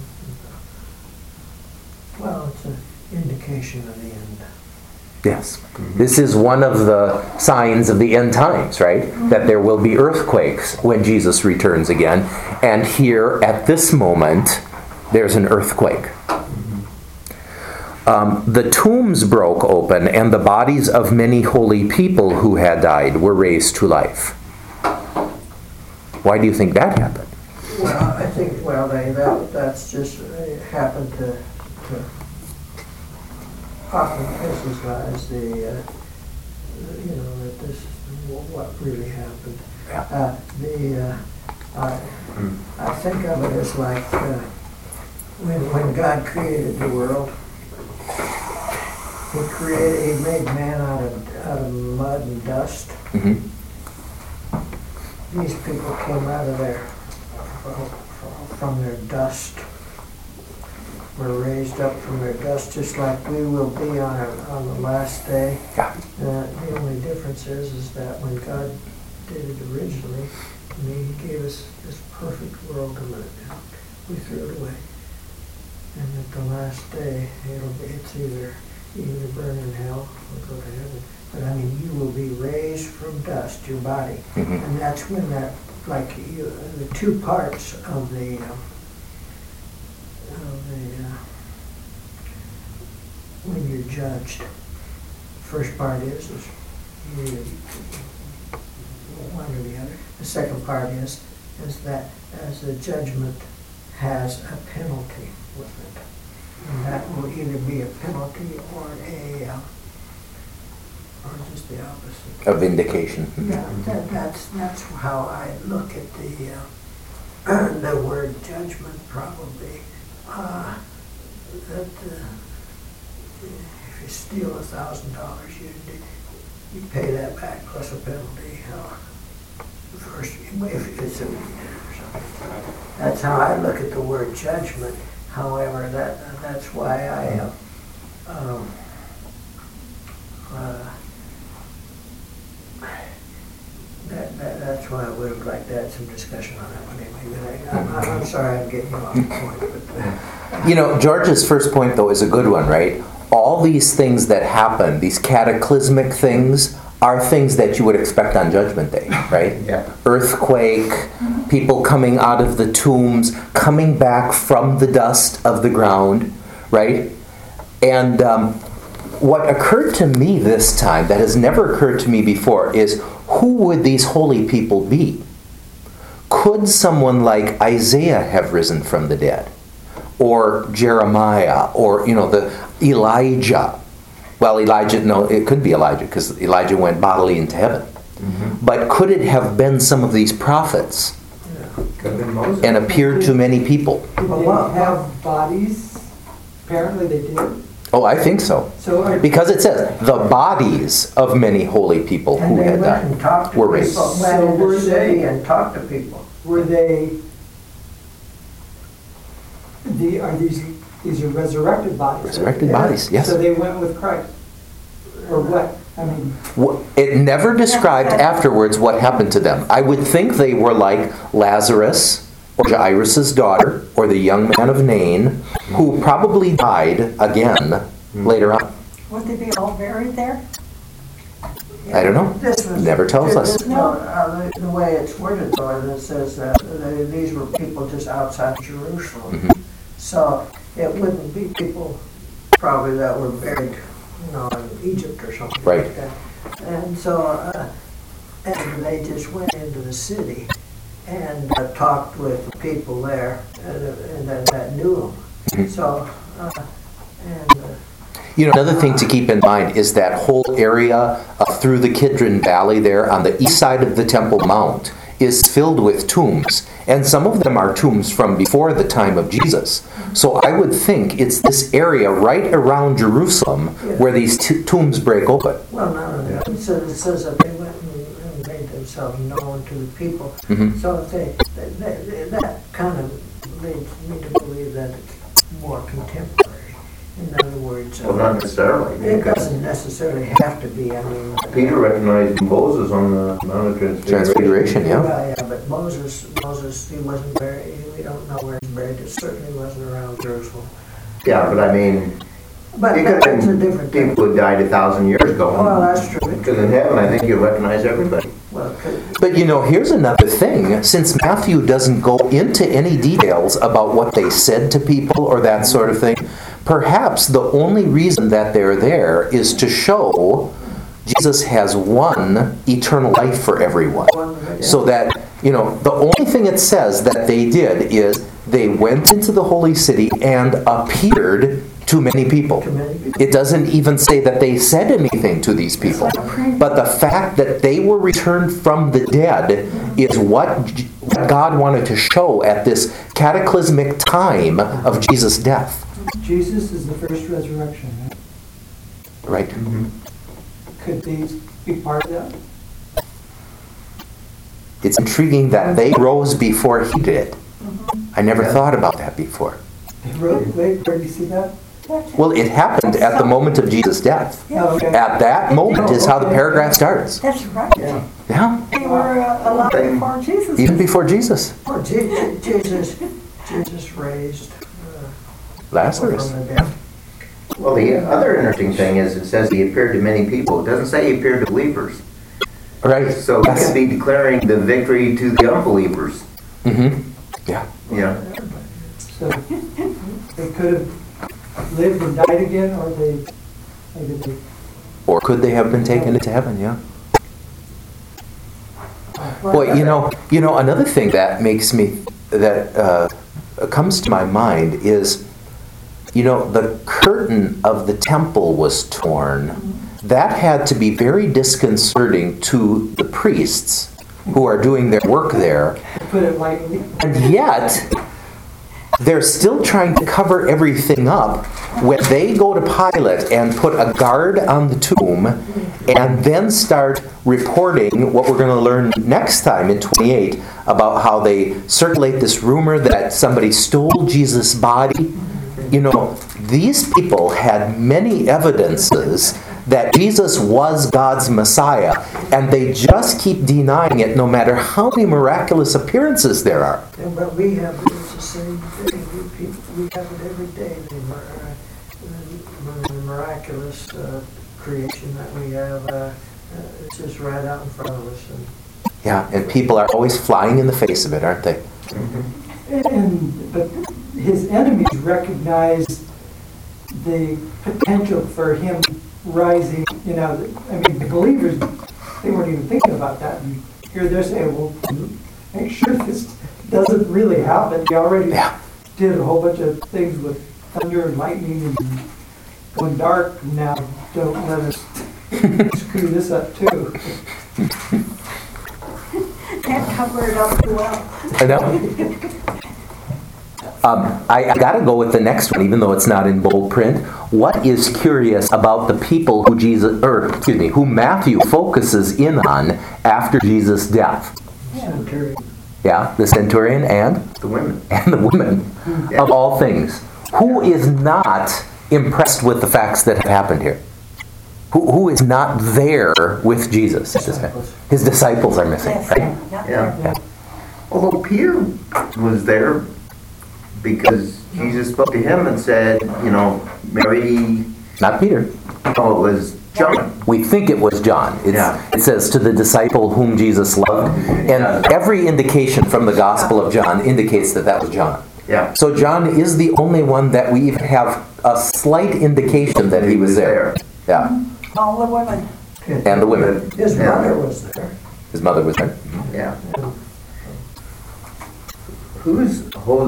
Well, it's an indication of the end. Yes. This is one of the signs of the end times, right? That there will be earthquakes when Jesus returns again. And here, at this moment, there's an earthquake. The tombs broke open, and the bodies of many holy people who had died were raised to life. Why do you think that happened? Well, I think, that's just, it happened to often emphasize that this is what really happened. I think of it as like when God created the world, He made man out of mud and dust. Mm-hmm. These people came out of there from their dust, were raised up from their dust, just like we will be on the last day. Yeah. The only difference is that when God did it originally, He gave us this perfect world to live in. We threw it away. And at the last day, it's either burn in hell or go to heaven. But you will be raised from dust, your body. Mm-hmm. And that's when the two parts of when you're judged. First part is you, one or the other. The second part is that as the judgment has a penalty with it. And that will either be a penalty or just the opposite. A vindication. Yeah, that's how I look at the word judgment probably. That if you steal $1,000, you pay that back plus a penalty. First, if it's a or something. That's how I look at the word judgment. However, that's why I that's why I would have liked to have some discussion on that one anyway. I'm sorry I'm getting you off the point. But, George's first point, though, is a good one, right? All these things that happen, these cataclysmic things, are things that you would expect on Judgment Day, right? Yeah. Earthquake, people coming out of the tombs, coming back from the dust of the ground, right? And what occurred to me this time, that has never occurred to me before, is who would these holy people be? Could someone like Isaiah have risen from the dead? Or Jeremiah? Or, the Elijah? Well, Elijah, no, it could be Elijah, because Elijah went bodily into heaven. Mm-hmm. But could it have been some of these prophets? Yeah. Could have been Moses. And appeared to many people? Did they have bodies? Apparently they did. Oh, I think so. Because it says, the bodies of many holy people who had died were raised. Went into the city and talked to people. Were they... These are resurrected bodies. Resurrected bodies, yes. So they went with Christ. Or what? I mean... It never described afterwards what happened to them. I would think they were like Lazarus, or Jairus' daughter, or the young man of Nain, who probably died again later on. Would they be all buried there? I don't know. Never tells us. The way it's worded, though, it says that these were people just outside Jerusalem. Mm-hmm. So it wouldn't be people probably that were buried, in Egypt or something right. like that. And so and they just went into the city and talked with people there and that knew them. Mm-hmm. So, another thing to keep in mind is that whole area through the Kidron Valley there on the east side of the Temple Mount is filled with tombs. And some of them are tombs from before the time of Jesus. So I would think it's this area right around Jerusalem where these tombs break open. Well, no. It says that they went and made themselves known to the people. Mm-hmm. So that kind of leads me to believe that it's more contemporary. In other words, well, not necessarily. It doesn't necessarily have to be. I mean, Peter recognized Moses on the Mount of Transfiguration. Yeah, but Moses, he wasn't buried. We don't know where he's buried. It certainly wasn't around Jerusalem. Yeah, but I mean, but it could have been people who died 1,000 years ago. Well, that's true. Because in heaven, I think you recognize everybody. But here's another thing. Since Matthew doesn't go into any details about what they said to people or that sort of thing, perhaps the only reason that they're there is to show Jesus has won eternal life for everyone. So that, the only thing it says that they did is they went into the holy city and appeared to many people. It doesn't even say that they said anything to these people. But the fact that they were returned from the dead is what God wanted to show at this cataclysmic time of Jesus' death. Jesus is the first resurrection, right? Mm-hmm. Could these be part of that? It's intriguing that they rose before he did. I never thought about that before. Really? Wait, where do you see that? Well, it happened at the moment of Jesus' death. Oh, okay. At that moment is how the paragraph starts. That's right. Yeah. They were alive before Jesus. Even before Jesus. Well, Jesus raised Lazarus. from the dead. Well, the other interesting thing is it says he appeared to many people. It doesn't say he appeared to believers. Right. So he could be declaring the victory to the unbelievers. Mm-hmm. Yeah. Yeah. So they could have lived and died again, or they Maybe they, Or could they have been taken into heaven? Yeah. Boy, you know, another thing that comes to my mind is, the curtain of the temple was torn. That had to be very disconcerting to the priests who are doing their work there. put it lightly. And yet, they're still trying to cover everything up when they go to Pilate and put a guard on the tomb and then start reporting what we're going to learn next time in 28 about how they circulate this rumor that somebody stole Jesus' body. These people had many evidences that Jesus was God's Messiah, and they just keep denying it no matter how many miraculous appearances there are. Yeah, but we have it the same thing. We have it every day. The miraculous creation that we have, it's just right out in front of us. Yeah, and people are always flying in the face of it, aren't they? But his enemies recognized the potential for him rising. The believers, they weren't even thinking about that. And here they're saying, well, make sure this doesn't really happen. He already did a whole bunch of things with thunder and lightning and going dark. Now don't let us screw this up too. That covered up well. I know. I got to go with the next one, even though it's not in bold print. What is curious about the people who Matthew focuses in on after Jesus' death? Centurion. Yeah, the centurion and The women. and the women of all things. Who is not impressed with the facts that have happened here? Who is not there with Jesus? His disciples are missing, Yes, right? Yeah. Although Peter was there because Jesus spoke to him and said, Mary, Not Peter. no, it was John. We think it was John. It says to the disciple whom Jesus loved. And every indication from the Gospel of John indicates that was John. Yeah. So John is the only one that we even have a slight indication that he was there. Yeah. All the women. And the women. His mother was there. His mother was there. Yeah. Who's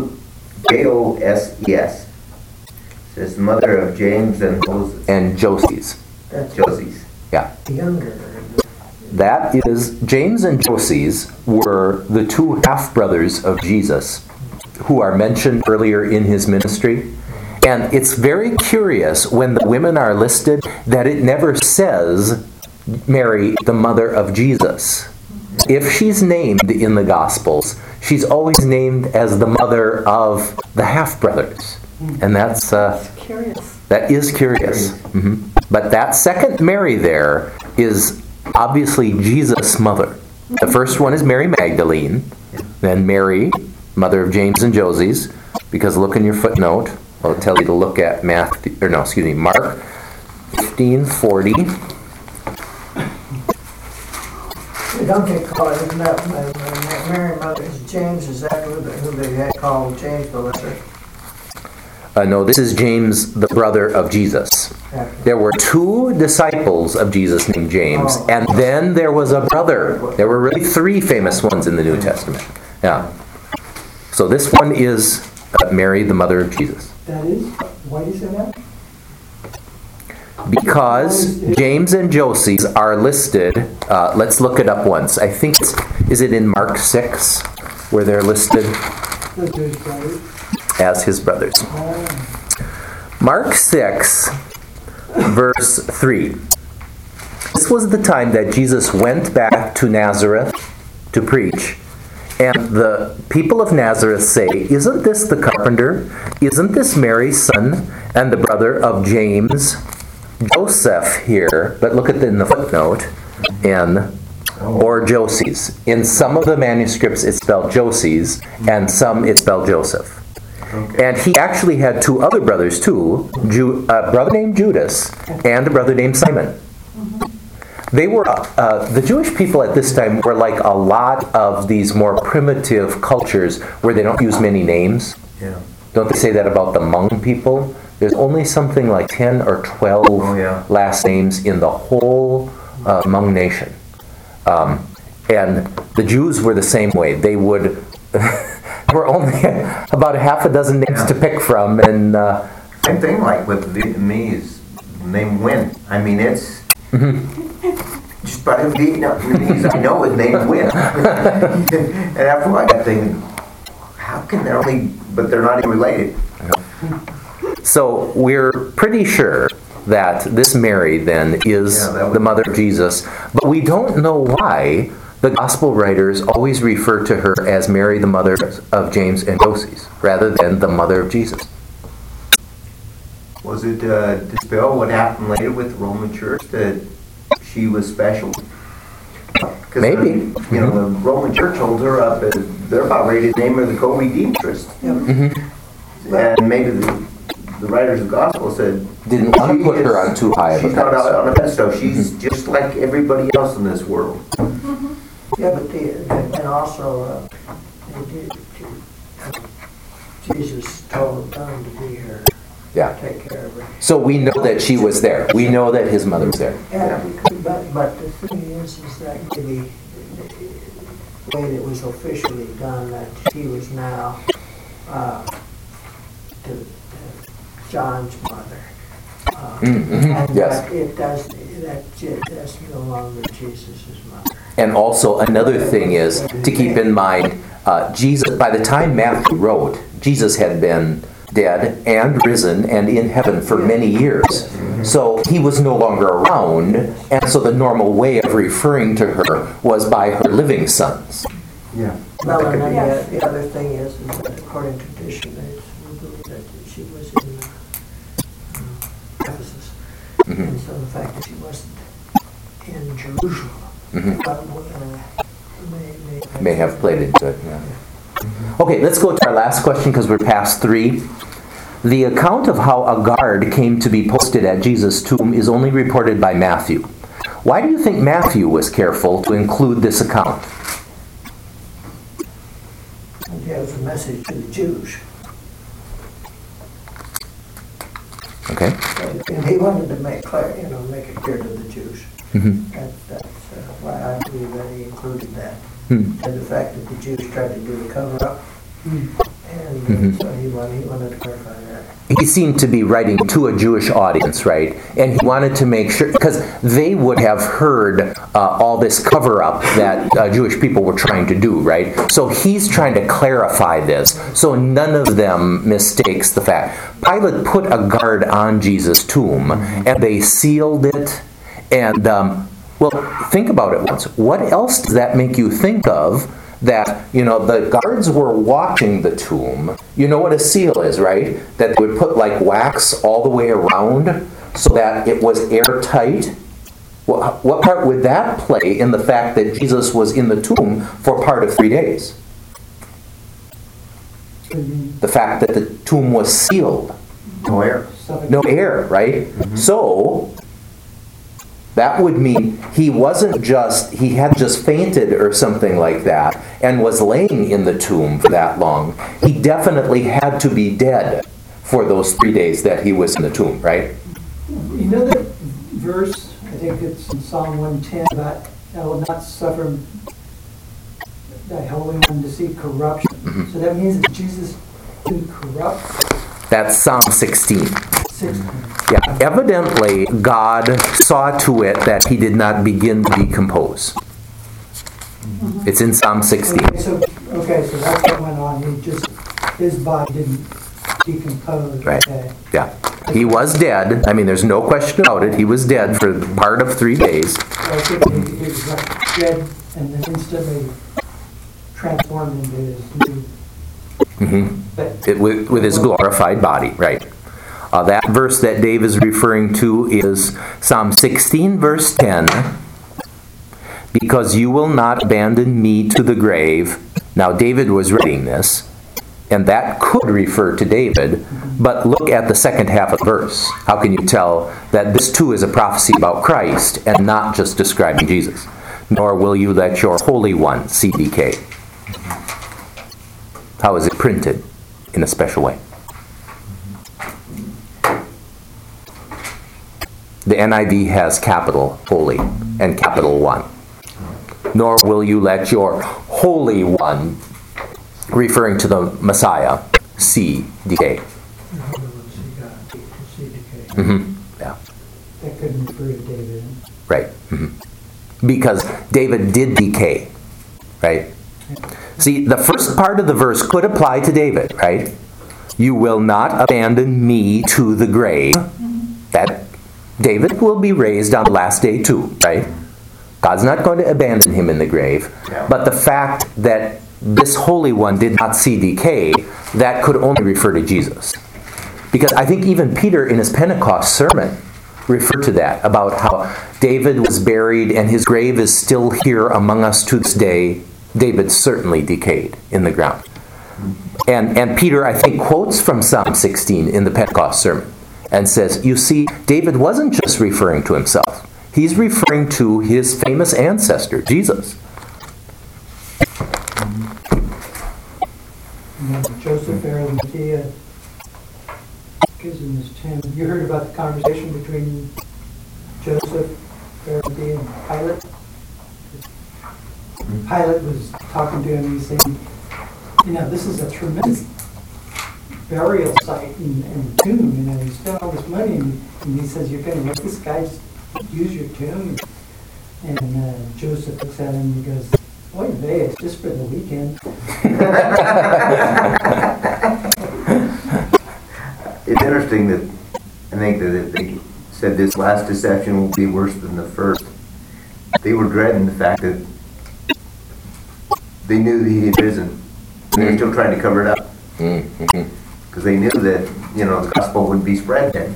Joses? Says the mother of James and Joses. And Joses. That's Joses. Yeah. younger. That is, James and Joses were the two half-brothers of Jesus who are mentioned earlier in his ministry. And it's very curious when the women are listed that it never says Mary, the mother of Jesus. If she's named in the Gospels, she's always named as the mother of the half-brothers. And that's Curious. that is curious. But that second Mary there is obviously Jesus' mother. The first one is Mary Magdalene, then Mary, mother of James and Joses, because look in your footnote. I'll tell you to look at Mark 15:40. Don't they call it, isn't that Mary Mother is James? Is that who they had called James the Lesser? No, this is James, the brother of Jesus. There were two disciples of Jesus named James, and then there was a brother. There were really three famous ones in the New Testament. Yeah. So this one is Mary, the mother of Jesus. That is? Why do you say that? Because James and Joses are listed, let's look it up once. I think is it in Mark 6 where they're listed The Jewish brothers. as his brothers. Mark 6, verse 3. This was the time that Jesus went back to Nazareth to preach. And the people of Nazareth say, "Isn't this the carpenter? Isn't this Mary's son and the brother of James, Joseph here?" But look at in the footnote, or Joses. In some of the manuscripts it's spelled Joses, and some it's spelled Joseph. And he actually had two other brothers too, a brother named Judas and a brother named Simon. They were, the Jewish people at this time were like a lot of these more primitive cultures where they don't use many names. Yeah. Don't they say that about the Hmong people? There's only something like 10 or 12 Oh, yeah. last names in the whole Hmong nation. And the Jews were the same way. They would, there were only about a half a dozen names to pick from, and Same thing like with the Vietnamese, name Nguyen. I mean, it's just by the Vietnamese I know his name Nguyen. And after I got thinking, how can they only, but they're not even related. so we're pretty sure that this Mary then is Yeah, that would- the mother of Jesus, but we don't know why the gospel writers always refer to her as Mary, the mother of James and Joses, rather than the mother of Jesus. Was it dispel what happened later with the Roman Church that she was special? 'Cause, Maybe. you know, the Roman Church holds her up as, they're about ready to name her the co-redemptress. And maybe the writers of the gospel said, Didn't want to she put her is- on too high of a she's not pedestal. on a pedestal. She's just like everybody else in this world. Yeah, but and also, Jesus told them to be here, Yeah. take care of her. So we know that she was there. We know that his mother was there. Yeah, but the thing is that maybe the way that was officially done, that she was now to John's mother. And Yes. that it does, that's no longer Jesus' mother. And also another thing is to keep in mind, Jesus, by the time Matthew wrote, Jesus had been dead and risen and in heaven for many years. So he was no longer around, and so the normal way of referring to her was by her living sons. Yeah. Well, and then Yes. the other thing is that according to tradition, we believe that she was in Ephesus. And so the fact that she wasn't in Jerusalem May have played into it. Yeah. Okay, let's go to our last question because we're past 3. The account of how a guard came to be posted at Jesus' tomb is only reported by Matthew. Why do you think Matthew was careful to include this account? And it was a message to the Jews. Okay. And he wanted to make clear, make it clear to the Jews. That's why I believe that he included that. And the fact that the Jews tried to do the cover-up. And so he wanted to clarify that. He seemed to be writing to a Jewish audience, right? And he wanted to make sure, because they would have heard all this cover-up that Jewish people were trying to do, right? So he's trying to clarify this, so none of them mistakes the fact. Pilate put a guard on Jesus' tomb, and they sealed it, and, well, think about it once. What else does that make you think of? That, the guards were watching the tomb. You know what a seal is, right? That they would put like wax all the way around so that it was airtight. Well, what part would that play in the fact that Jesus was in the tomb for part of 3 days? The fact that the tomb was sealed. No air. No air, right? So that would mean he had just fainted or something like that and was laying in the tomb for that long. He definitely had to be dead for those 3 days that he was in the tomb, right? You know that verse, I think it's in Psalm 110, about I will not suffer thy Holy One to see corruption. So that means that Jesus didn't corrupt. That's Psalm 16. 16. Yeah, evidently God saw to it that he did not begin to decompose. It's in Psalm 16. Okay, so that's what went on. His body didn't decompose. Right. Okay. Yeah. He was dead. I mean, there's no question about it. He was dead for part of 3 days. So I think he was like dead and then instantly transformed into his new. But With his glorified body, right. That verse that Dave is referring to is Psalm 16, verse 10. Because you will not abandon me to the grave. Now, David was reading this, and that could refer to David, but look at the second half of the verse. How can you tell that this too is a prophecy about Christ and not just describing Jesus? Nor will you let your Holy One see decay. How is it printed in a special way? The NIV has capital Holy and capital One. Nor will you let your Holy One, referring to the Messiah, see decay. Yeah. That couldn't refer to David. Right. Because David did decay. Right? See, the first part of the verse could apply to David, right? You will not abandon me to the grave. That David will be raised on the last day too, right? God's not going to abandon him in the grave. But the fact that this Holy One did not see decay, that could only refer to Jesus. Because I think even Peter in his Pentecost sermon referred to that, about how David was buried and his grave is still here among us to this day. David certainly decayed in the ground. And Peter, I think, quotes from Psalm 16 in the Pentecost sermon and says, you see, David wasn't just referring to himself. He's referring to his famous ancestor, Jesus. Joseph, Arimathea, gives him his 10. You heard about the conversation between Joseph, Arimathea, and Pilate? Pilate was talking to him and he's saying, this is a tremendous burial site and tomb, you spent all this money, and he says, you're going to let this guy just use your tomb? And Joseph looks at him and he goes, oy vey, it's just for the weekend. It's interesting that I think that they said this last deception will be worse than the first. They were dreading the fact that they knew that he had risen. And they were still trying to cover it up. Because they knew that, the gospel would be spread then.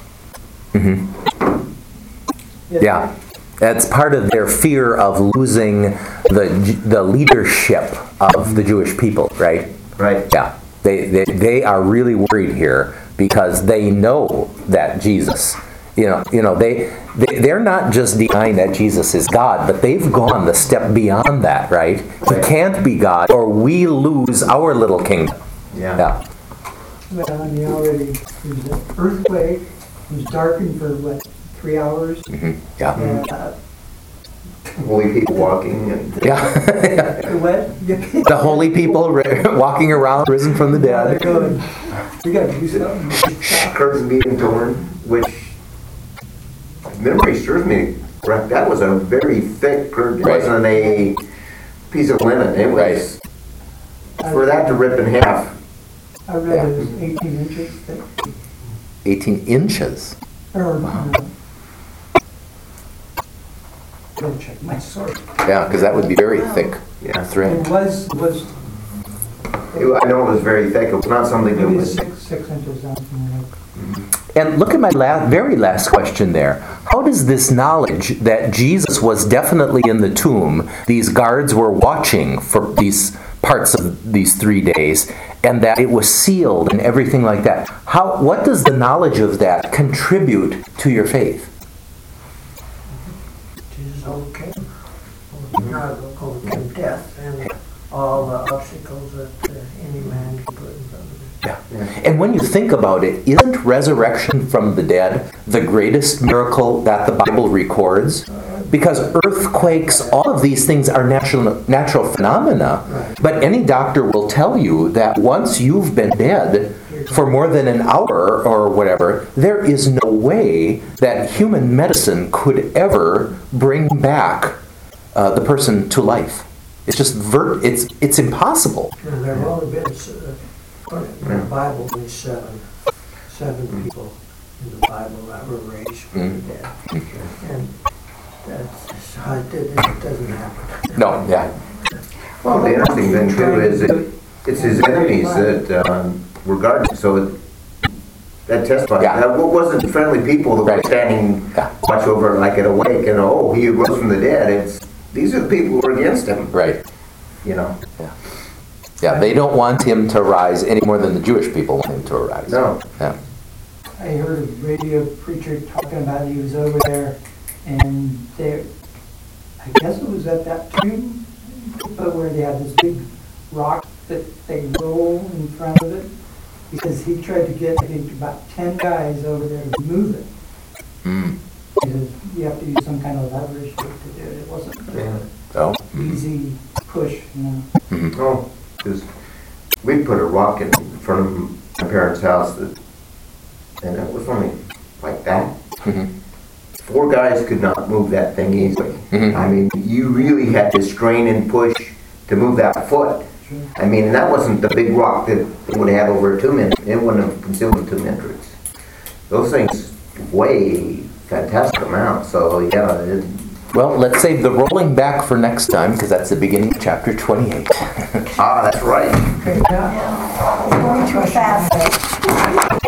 Yeah. That's part of their fear of losing the leadership of the Jewish people, right? Right. Yeah. They are really worried here because they know that Jesus, they're not just denying that Jesus is God, but they've gone the step beyond that, right? He can't be God, or we lose our little kingdom. Yeah. Well, already there's an earthquake. It was darkened for 3 hours. Yeah. And, Holy people walking. And what? The holy people walking around, risen from the dead. We got to do something. Curtain being torn, which, if memory serves me correct, that was a very thick curtain. It wasn't a piece of linen. It was, for that to rip in half. I read it was 18 inches thick. 18 inches? Go check my source. Yeah, because that would be very thick thread. It was I know it was very thick. It was not something that maybe was... 6 inches out. And look at my very last question there. How does this knowledge that Jesus was definitely in the tomb, these guards were watching for these parts of these 3 days, and that it was sealed and everything like that, what does the knowledge of that contribute to your faith? Jesus overcame death and all the obstacles that any man can put in front of him. Yeah. And when you think about it, isn't resurrection from the dead the greatest miracle that the Bible records? Because earthquakes, all of these things are natural phenomena, but any doctor will tell you that once you've been dead for more than an hour or whatever, there is no way that human medicine could ever bring back the person to life. It's just it's impossible. And there have only been, in the Bible, there's seven people in the Bible that were raised from the dead. And that's how it doesn't happen. No, yeah. Well, the interesting thing, too, is it's his enemies that were guarding. So that testifies. That wasn't friendly people that were standing watch over like at a wake and, he rose from the dead. These are the people who are against him. Right. Yeah, they don't want him to rise any more than the Jewish people want him to arise. No. Yeah. I heard a radio preacher talking about he was over there, and I guess it was at that tomb, but where they had this big rock that they roll in front of it, because he tried to get, I think, about 10 guys over there to move it. You have to use some kind of leverage to do it. It wasn't Yeah. Oh. an easy push, you know. No, because we put a rock in front of my parents' house and it was only like that. Mhm. 4 guys could not move that thing easily. Mhm. I mean, you really had to strain and push to move that foot. Sure. I mean, and that wasn't the big rock that would have had over a 2 minute. It wouldn't have consumed the 2 metrics. Those things weigh fantastic amounts. So yeah, Well, let's save the rolling back for next time, because that's the beginning of chapter 28. that's right. Okay, now, It's going too fast.